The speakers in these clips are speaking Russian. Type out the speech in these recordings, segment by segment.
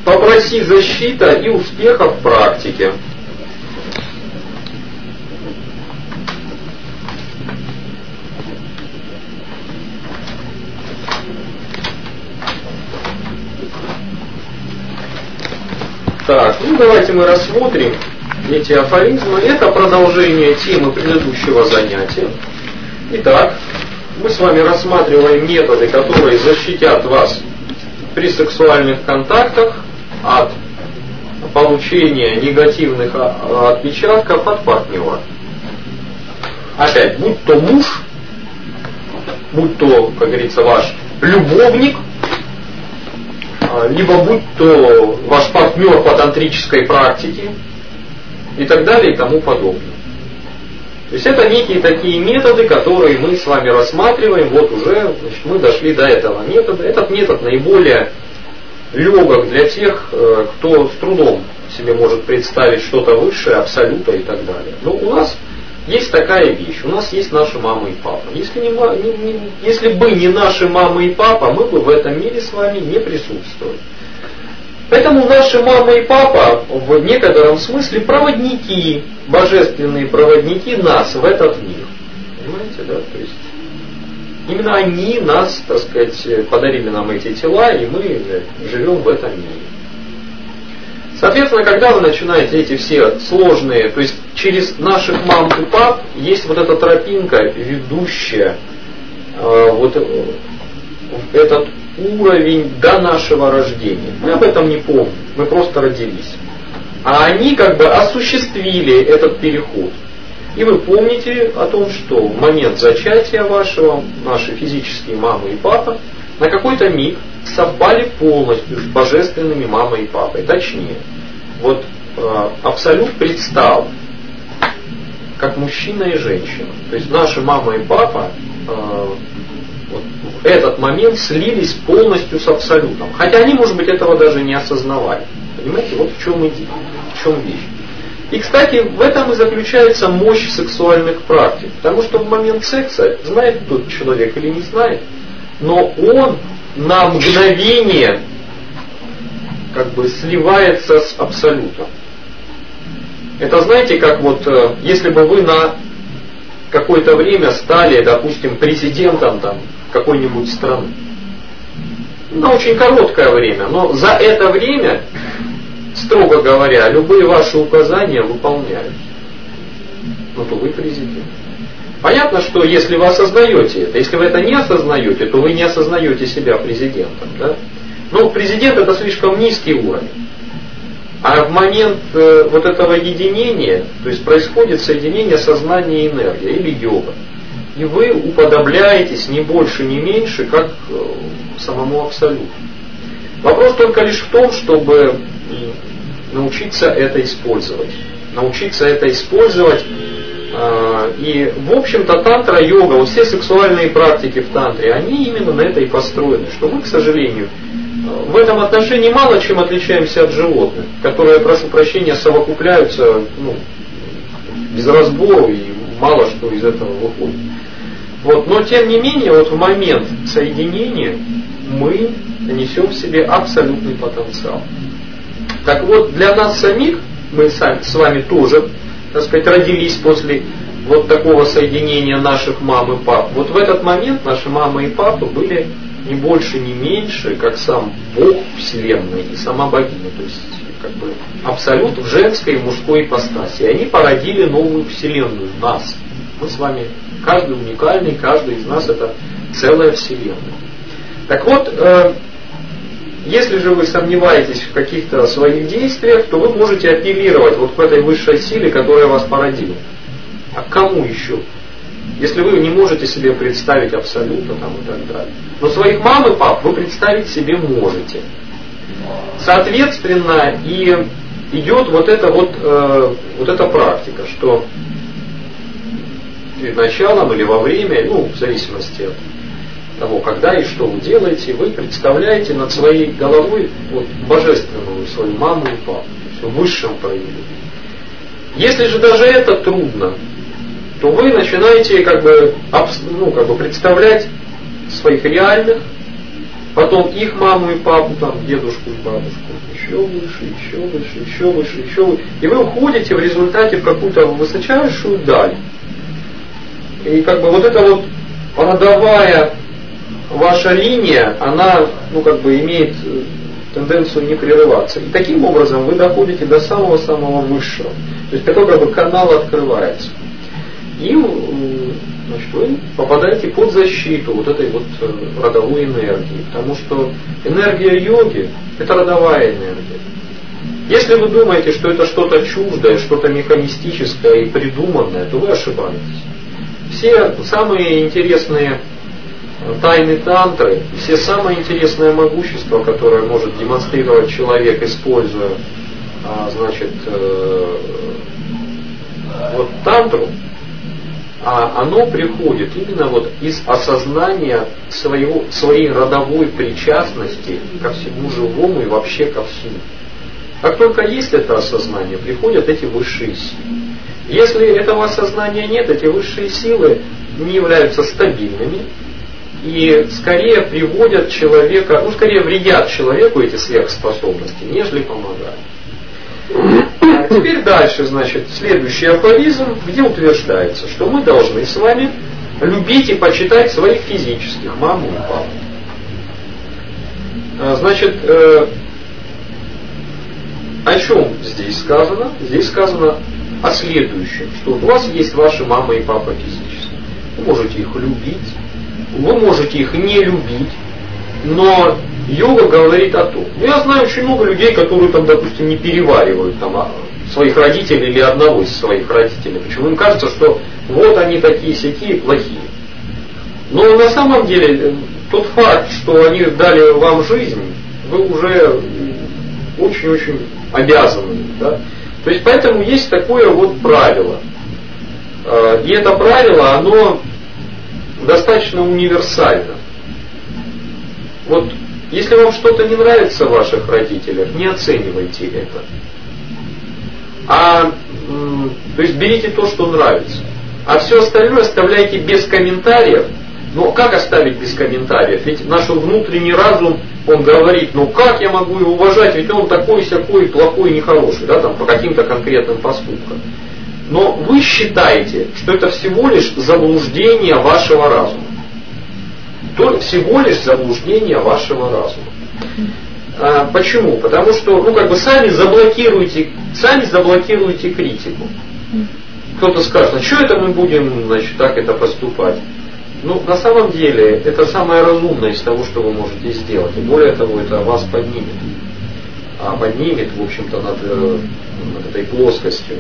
попроси защита и успеха в практике. Так, ну давайте мы рассмотрим эти афоризмы. Это продолжение темы предыдущего занятия. Итак, мы с вами рассматриваем методы, которые защитят вас при сексуальных контактах от получения негативных отпечатков от партнера. Опять, будь то муж, будь то, как говорится, ваш любовник, либо будь то ваш партнер по тантрической практике и так далее и тому подобное. То есть это некие такие методы, которые мы с вами рассматриваем. Вот уже мы дошли до этого метода. Этот метод наиболее легок для тех, кто с трудом себе может представить что-то высшее, абсолюта и так далее. Но у нас есть такая вещь. У нас есть наши мама и папа. Если бы не наши мама и папа, мы бы в этом мире с вами не присутствовали. Поэтому наши мама и папа в некотором смысле проводники, божественные проводники нас в этот мир. Понимаете, да? То есть именно они нас, так сказать, подарили нам эти тела, и мы живем в этом мире. Соответственно, когда вы начинаете эти все сложные, то есть через наших мам и пап есть вот эта тропинка, ведущая вот в этот уровень до нашего рождения. Мы об этом не помним, мы просто родились. А они как бы осуществили этот переход. И вы помните о том, что в момент зачатия вашего, наши физические мамы и папа, на какой-то миг совпали полностью с божественными мамой и папой. Точнее, вот Абсолют предстал как мужчина и женщина. То есть наши мама и папа вот в этот момент слились полностью с Абсолютом. Хотя они, может быть, этого даже не осознавали. Понимаете, вот в чем идея, в чем вещь. И, кстати, в этом и заключается мощь сексуальных практик. Потому что в момент секса, знает тот человек или не знает, но он на мгновение как бы сливается с Абсолютом. Это знаете, как вот, если бы вы на какое-то время стали, допустим, президентом там какой-нибудь страны. На очень короткое время, но за это время, строго говоря, любые ваши указания выполняют. Ну, то вы президент. Понятно, что если вы осознаете это, если вы это не осознаете, то вы не осознаете себя президентом. Да? Но президент это слишком низкий уровень. А в момент вот этого единения, то есть происходит соединение сознания и энергии, или йога. И вы уподобляетесь не больше, не меньше, как самому Абсолюту. Вопрос только лишь в том, чтобы научиться это использовать. Научиться это использовать. И, в общем-то, тантра, йога, вот все сексуальные практики в тантре, они именно на это и построены. Что мы, к сожалению, в этом отношении мало чем отличаемся от животных, которые, прошу прощения, совокупляются без разбору и мало что из этого выходит. Вот, но тем не менее, вот в момент соединения мы несем в себе абсолютный потенциал. Так вот, для нас самих, мы с вами тоже, так сказать, родились после вот такого соединения наших мам и пап. Вот в этот момент наши мамы и папы были не больше, не меньше, как сам Бог Вселенной и сама богиня. То есть, как бы, Абсолют в женской и мужской ипостаси. И они породили новую Вселенную, нас. Мы с вами, каждый уникальный, каждый из нас это целая Вселенная. Так вот, если же вы сомневаетесь в каких-то своих действиях, то вы можете апеллировать вот к этой высшей силе, которая вас породила. А к кому еще? Если вы не можете себе представить Абсолюта там, и так далее. Но своих мам и пап вы представить себе можете. Соответственно, и идет вот эта практика, что перед началом или во время, в зависимости от того, когда и что вы делаете, вы представляете над своей головой божественную свою маму и папу, то есть в высшем проявлении. Если же даже это трудно, то вы начинаете как бы представлять своих реальных потом их маму и папу, там, дедушку и бабушку, еще выше, еще выше, еще выше, еще выше. И вы уходите в результате в какую-то высочайшую даль. И как бы вот эта вот родовая ваша линия, она, ну, как бы имеет тенденцию не прерываться. И таким образом вы доходите до самого-самого высшего. То есть такой как бы канал открывается. И, значит, вы попадаете под защиту вот этой вот родовой энергии. Потому что энергия йоги – это родовая энергия. Если вы думаете, что это что-то чуждое, что-то механистическое и придуманное, то вы ошибаетесь. Все самые интересные тайны тантры, все самое интересное могущество, которое может демонстрировать человек, используя, значит, вот тантру, оно приходит именно вот из осознания своей родовой причастности ко всему живому и вообще ко всему. Как только есть это осознание, приходят эти высшие силы. Если этого осознания нет, эти высшие силы не являются стабильными и скорее приводят человека, ну скорее вредят человеку эти сверхспособности, нежели помогают. А теперь дальше, значит, следующий афоризм, где утверждается, что мы должны с вами любить и почитать своих физических маму и папу. Значит, о чем здесь сказано? Здесь сказано о следующем, что у вас есть ваши мама и папа физически. Вы можете их любить, вы можете их не любить, но йога говорит о том. Я знаю очень много людей, которые там, допустим, не переваривают там, своих родителей или одного из своих родителей. Почему им кажется, что вот они такие-сякие, плохие. Но на самом деле тот факт, что они дали вам жизнь, вы уже очень-очень обязаны. Да? То есть поэтому есть такое вот правило. И это правило, оно достаточно универсально. Вот если вам что-то не нравится в ваших родителях, не оценивайте это. То есть берите то, что нравится. А все остальное оставляйте без комментариев. Но как оставить без комментариев? Ведь наш внутренний разум, он говорит, ну как я могу его уважать, ведь он такой-сякой, плохой, нехороший, да, там, по каким-то конкретным поступкам. Но вы считаете, что это всего лишь заблуждение вашего разума. То всего лишь заблуждение вашего разума. Почему? Потому что, ну, как бы сами заблокируете критику. Кто-то скажет, а что это мы будем, значит, так это поступать? Ну, на самом деле, это самое разумное из того, что вы можете сделать. И более того, это вас поднимет. Поднимет, в общем-то, над этой плоскостью.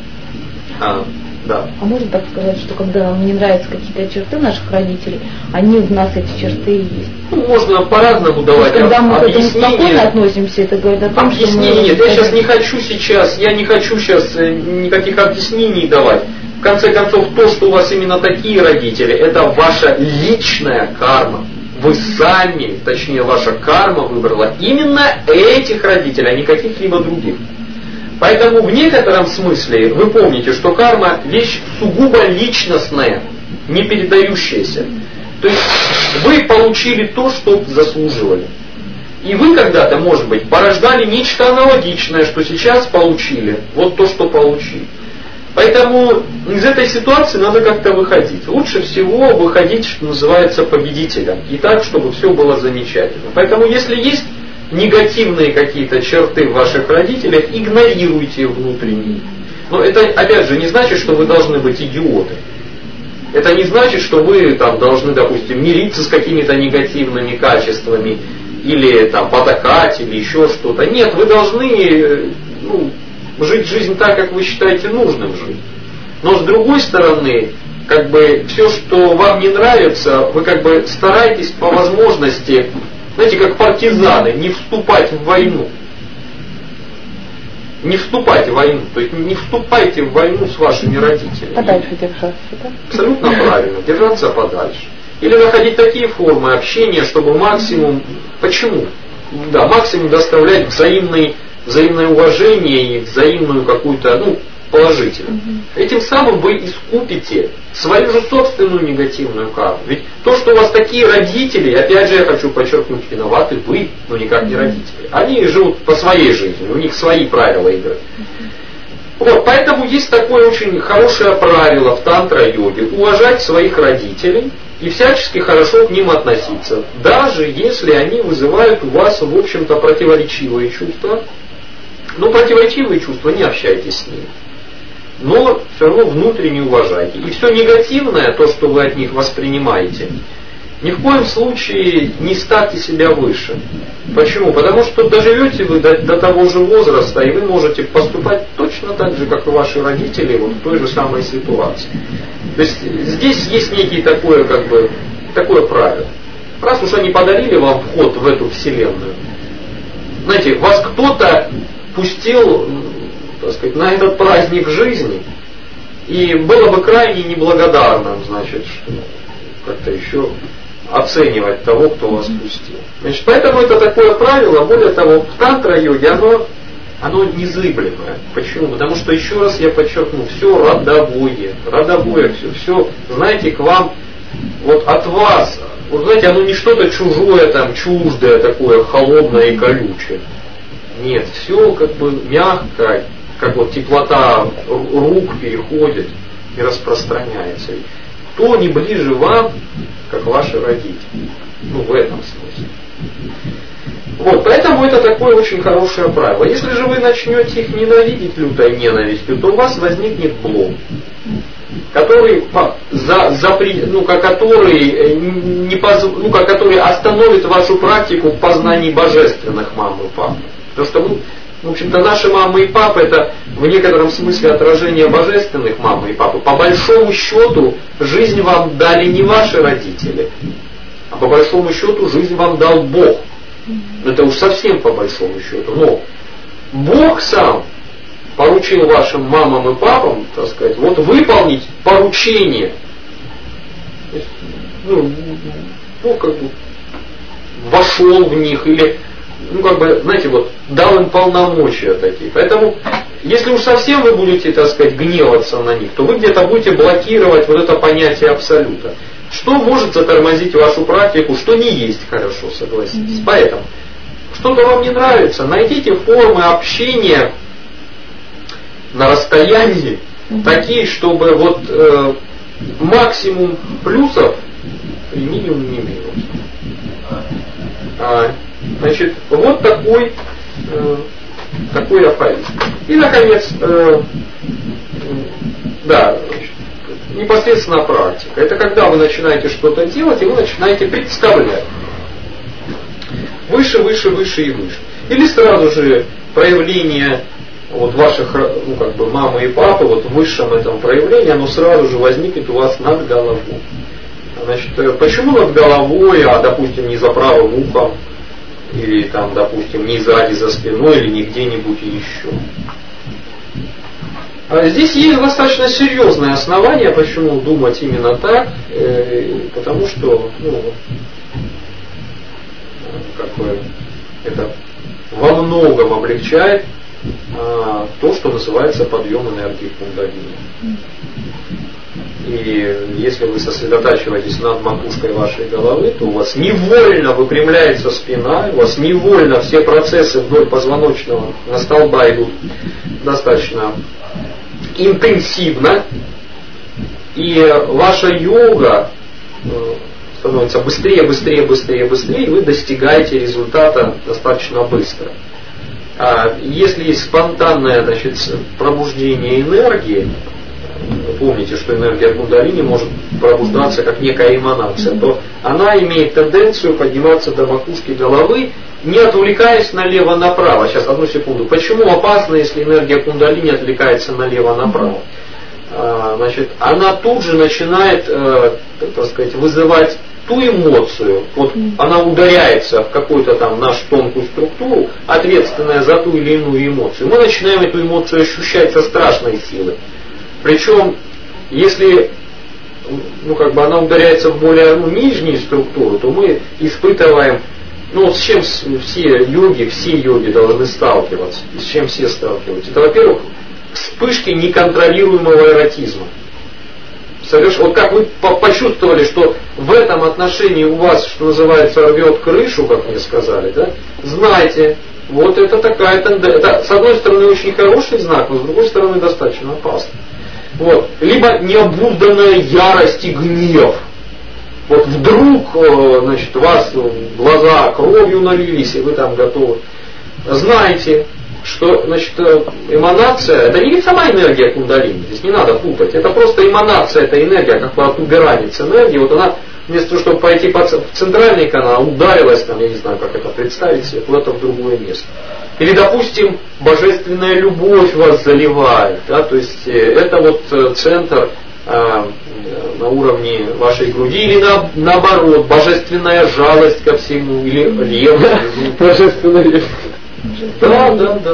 Да. А можно так сказать, что когда нам не нравятся какие-то черты наших родителей, они в нас эти черты и есть? Ну, можно по-разному давать объяснения. Когда мы к этому спокойно относимся, это говорит о том, что мы... Нет, я не хочу сейчас никаких объяснений давать. В конце концов, то, что у вас именно такие родители, это ваша личная карма. Вы сами, точнее, ваша карма выбрала именно этих родителей, а не каких-либо других. Поэтому в некотором смысле вы помните, что карма вещь сугубо личностная, не передающаяся. То есть вы получили то, что заслуживали. И вы когда-то, может быть, порождали нечто аналогичное, что сейчас получили. Вот то, что получили. Поэтому из этой ситуации надо как-то выходить. Лучше всего выходить, что называется, победителем. И так, чтобы все было замечательно. Поэтому если есть негативные какие-то черты в ваших родителях, игнорируйте внутренние. Но это, опять же, не значит, что вы должны быть идиоты. Это не значит, что вы там должны, допустим, мириться с какими-то негативными качествами, или там потакать, или еще что-то. Нет, вы должны жить жизнь так, как вы считаете нужным жить. Но с другой стороны, как бы все, что вам не нравится, вы как бы стараетесь по возможности, знаете, как партизаны, не вступать в войну. Не вступайте в войну, то есть не вступайте в войну с вашими родителями. Подальше держаться, да? Абсолютно правильно, держаться подальше. Или находить такие формы общения, чтобы максимум, почему? Да, максимум доставлять взаимное уважение и взаимную какую-то, положительным. Этим самым вы искупите свою же собственную негативную карму. Ведь то, что у вас такие родители, опять же я хочу подчеркнуть, виноваты вы, но никак не родители. Они живут по своей жизни, у них свои правила игры. Вот, поэтому есть такое очень хорошее правило в тантра-йоге: уважать своих родителей и всячески хорошо к ним относиться, даже если они вызывают у вас, в общем-то, противоречивые чувства. Но противоречивые чувства, не общайтесь с ними. Но все равно внутренне уважайте. И все негативное, то, что вы от них воспринимаете, ни в коем случае не ставьте себя выше. Почему? Потому что доживете вы до того же возраста, и вы можете поступать точно так же, как и ваши родители, вот в той же самой ситуации. То есть здесь есть некий такое правило. Раз уж они подарили вам вход в эту вселенную, знаете, вас кто-то пустил, так сказать, на этот праздник жизни, и было бы крайне неблагодарным, значит, как-то еще оценивать того, кто вас пустил. Значит, поэтому это такое правило. Более того, в тантра-йоге оно незыблемое. Почему? Потому что, еще раз я подчеркну, все родовое все, знаете, к вам, вот от вас, вот знаете, оно не что-то чужое, там, чуждое такое, холодное и колючее. Нет, все как бы мягко, как вот теплота рук переходит и распространяется. Кто не ближе вам, как ваши родители? Ну, в этом смысле. Вот, поэтому это такое очень хорошее правило. Если же вы начнете их ненавидеть лютой ненавистью, то у вас возникнет блок, который остановит вашу практику в познании божественных мам и пап. Потому что, в общем-то, наши мамы и папы — это в некотором смысле отражение божественных мамы и папы. По большому счету, жизнь вам дали не ваши родители, а по большому счету жизнь вам дал Бог. Это уж совсем по большому счету. Но Бог сам поручил вашим мамам и папам, так сказать, вот выполнить поручение. Вошел в них или, знаете, вот дал им полномочия такие. Поэтому, если уж совсем вы будете, так сказать, гневаться на них, то вы где-то будете блокировать вот это понятие абсолюта. Что может затормозить вашу практику, что не есть хорошо, согласитесь. Поэтому, что-то вам не нравится, найдите формы общения на расстоянии, такие, чтобы вот максимум плюсов и минимум не минусов. Значит, вот такой афоризм. И, наконец, непосредственно практика. Это когда вы начинаете что-то делать, и вы начинаете представлять. Выше, выше, выше и выше. Или сразу же проявление вот ваших, мамы и папы, вот в высшем этом проявлении, оно сразу же возникнет у вас над головой. Значит, почему над головой, а, допустим, не за правым ухом, или там, допустим, не сзади, за спиной, или не где-нибудь еще. Здесь есть достаточно серьезное основание, почему думать именно так, потому что, это во многом облегчает то, что называется подъем энергии кундалини. И если вы сосредотачиваетесь над макушкой вашей головы, то у вас невольно выпрямляется спина, у вас невольно все процессы вдоль позвоночного на столба идут достаточно интенсивно, и ваша йога становится быстрее, быстрее, быстрее, быстрее, и вы достигаете результата достаточно быстро. Если есть спонтанное, пробуждение энергии, помните, что энергия кундалини может пробуждаться как некая эманация, то она имеет тенденцию подниматься до макушки головы, не отвлекаясь налево-направо. Сейчас, одну секунду. Почему опасно, если энергия кундалини отвлекается налево-направо? Она тут же начинает, вызывать ту эмоцию, вот она ударяется в какую-то там нашу тонкую структуру, ответственная за ту или иную эмоцию. Мы начинаем эту эмоцию ощущать со страшной силой. Причем, если она ударяется в более нижнюю структуру, то мы испытываем, с чем все йоги должны сталкиваться, и с чем все сталкиваются. Это, во-первых, вспышки неконтролируемого эротизма. Вот как вы почувствовали, что в этом отношении у вас, что называется, рвет крышу, как мне сказали, да? Знайте, вот это такая тенденция. Это, с одной стороны, очень хороший знак, но с другой стороны, достаточно опасный. Вот. Либо необузданная ярость и гнев. Вот вдруг, значит, у вас глаза кровью налились, и вы там готовы. Знайте, что, значит, эманация, это не сама энергия кундалини, здесь не надо путать, это просто эманация, это энергия, как протуберанец энергии, вот она, вместо того, чтобы пойти в центральный канал, ударилась, там, я не знаю, как это представить себе, куда-то в другое место. Или, допустим, божественная любовь вас заливает, да, то есть это вот центр на уровне вашей груди, или наоборот, божественная жалость ко всему, или ревность. Божественная ревность. Да.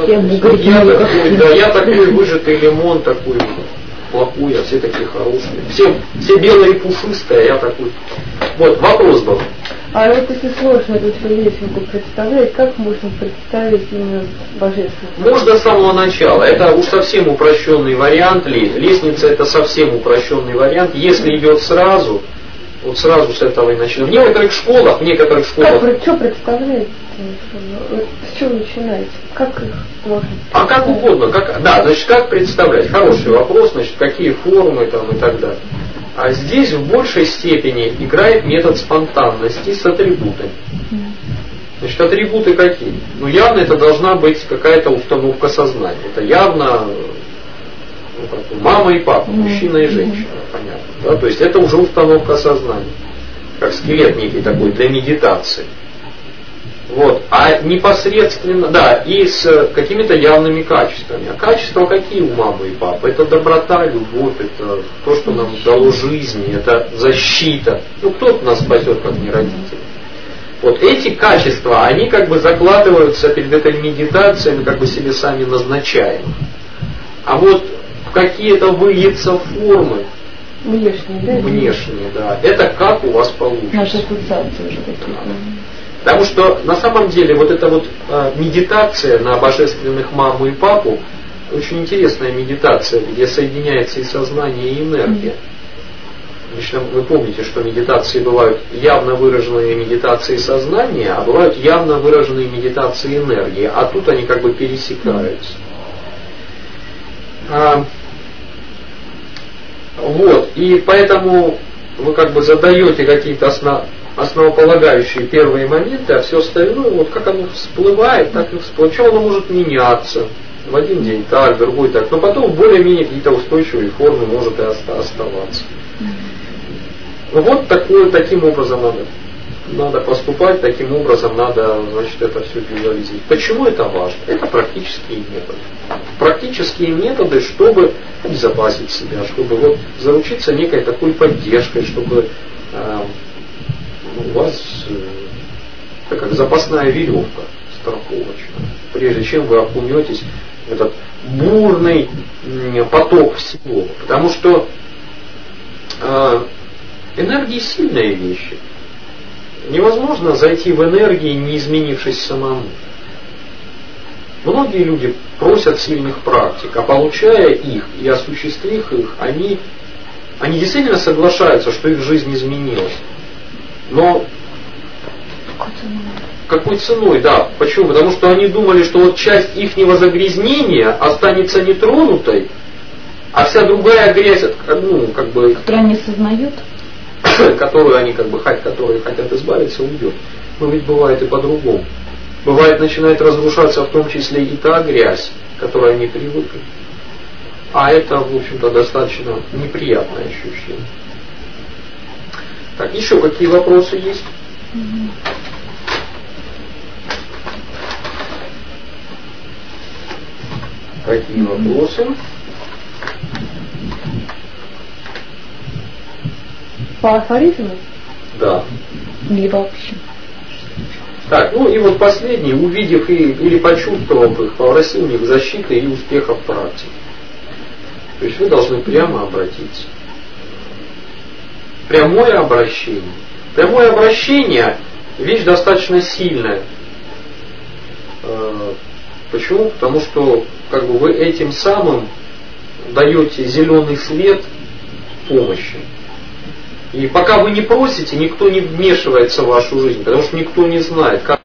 Я такой выжатый лимон, такой плохой, а все такие хорошие. Все белые и пушистые, а я такой. Вот, вопрос был. А вот если сложно эту всю лесенку представлять, как можно представить именно божественность? Можно с самого начала. Это уж совсем упрощенный вариант. Лестница это совсем упрощенный вариант. Если идет сразу, вот сразу с этого и начнем. В некоторых школах. Как, что представляете? С чего начинаете? Как их можно? А как угодно. Значит, как представлять? Хороший вопрос, значит, какие формы там и так далее. А здесь в большей степени играет метод спонтанности с атрибутами. Значит, атрибуты какие? Ну, явно это должна быть какая-то установка сознания. Это явно мама и папа, мужчина и женщина, понятно. Да? То есть это уже установка сознания. Как скелет некий такой для медитации. Вот. А непосредственно, и с какими-то явными качествами. А качества какие у мамы и папы? Это доброта, любовь, это то, что нам дало жизни, это защита. Ну, кто нас спасет, как не родители? Вот эти качества, они как бы закладываются перед этой медитацией, мы как бы себе сами назначаем. А вот в какие-то выльются формы, внешние, да. Это как у вас получится. Наши ассоциации уже какие-то. Потому что на самом деле вот эта вот медитация на божественных маму и папу очень интересная медитация, где соединяется и сознание, и энергия. Лично вы помните, что медитации бывают явно выраженные медитации сознания, а бывают явно выраженные медитации энергии, а тут они как бы пересекаются. Вот, и поэтому вы как бы задаете какие-то основополагающие первые моменты, а все остальное, вот как оно всплывает, так и всплывает. Причем оно может меняться. В один день так, в другой так. Но потом более-менее какие-то устойчивые формы может и оставаться. Вот таким образом надо поступать, таким образом надо, значит, это все визуализировать. Почему это важно? Это практические методы. Практические методы, чтобы обезопасить себя, чтобы вот заручиться некой такой поддержкой, чтобы у вас это как запасная веревка страховочная. Прежде чем вы окунетесь в этот бурный поток всего. Потому что энергии сильные вещи. Невозможно зайти в энергии, не изменившись самому. Многие люди просят сильных практик, а получая их и осуществив их, они действительно соглашаются, что их жизнь изменилась. Но какой ценой, да. Почему? Потому что они думали, что вот часть ихнего загрязнения останется нетронутой, а вся другая грязь, которую они сознают, которую они которые хотят избавиться, уйдет. Но ведь бывает и по-другому. Бывает, начинает разрушаться в том числе и та грязь, к которой они привыкли. А это, в общем-то, достаточно неприятное ощущение. Так, еще какие вопросы есть? Какие вопросы? По афоризму? Да. Или вообще. Так, и вот последний, увидев или почувствовав их, попросил у них защиты и успеха в практике. То есть вы должны прямо обратиться. Прямое обращение. Прямое обращение – вещь достаточно сильная. Почему? Потому что вы этим самым даете зеленый свет помощи. И пока вы не просите, никто не вмешивается в вашу жизнь, потому что никто не знает, как